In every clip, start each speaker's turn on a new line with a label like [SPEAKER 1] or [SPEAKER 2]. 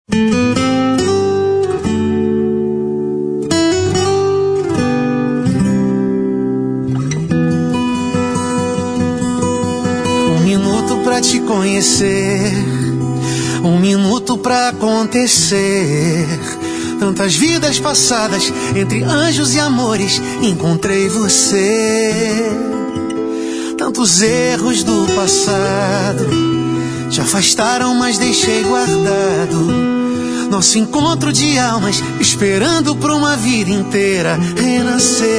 [SPEAKER 1] Um minuto pra te conhecer, um minuto pra acontecer. Tantas vidas passadas, entre anjos e amores, encontrei você. Tantos erros do passado te afastaram, mas deixei guardado nosso encontro de almas, esperando por uma vida inteira renascer.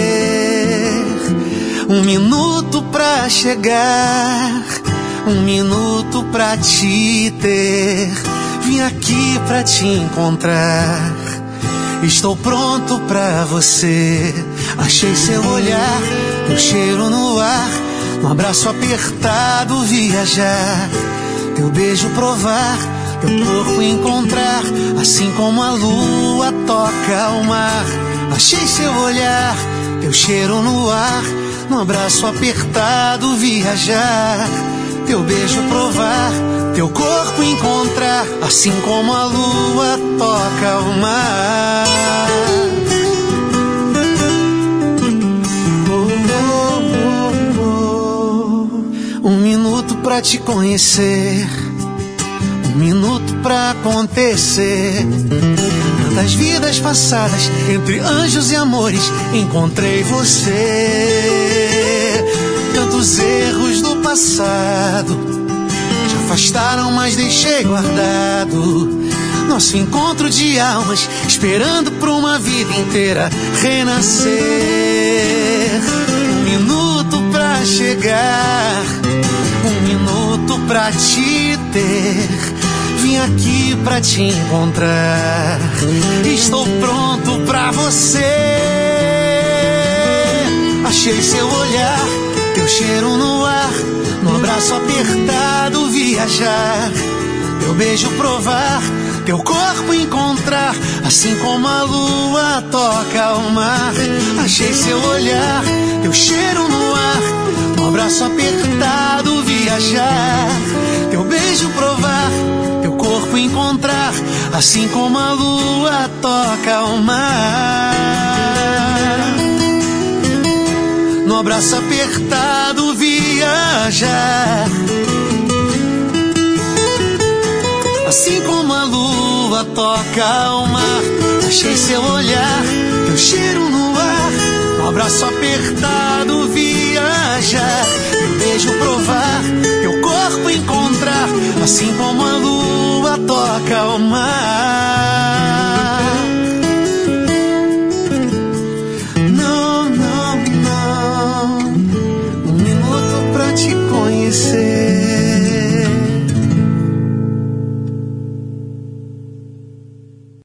[SPEAKER 1] Um minuto pra chegar, um minuto pra te ter. Vim aqui pra te encontrar, estou pronto pra você. Achei seu olhar, teu cheiro no ar, um abraço apertado viajar, teu beijo provar, teu corpo encontrar, assim como a lua toca o mar. Achei seu olhar, teu cheiro no ar, um abraço apertado viajar, teu beijo provar, teu corpo encontrar, assim como a lua toca o mar. Um minuto pra te conhecer, um minuto pra acontecer. Tantas vidas passadas, entre anjos e amores, encontrei você. Tantos erros do passado te afastaram, mas deixei guardado nosso encontro de almas, esperando por uma vida inteira renascer. Um minuto pra chegar, um minuto pra te ter. Vim aqui pra te encontrar, estou pronto pra você. Achei seu olhar, teu cheiro no ar, no abraço apertado viajar, teu beijo provar, teu corpo encontrar, assim como a lua toca o mar. Achei seu olhar, teu cheiro no ar, no abraço apertado viajar, teu beijo provar, teu corpo encontrar, assim como a lua toca o mar. No abraço apertado viajar, assim como a lua toca o mar. Achei seu olhar, teu cheiro no ar, no abraço apertado viajar, teu beijo provar, teu corpo encontrar, assim como a lua toca o mar.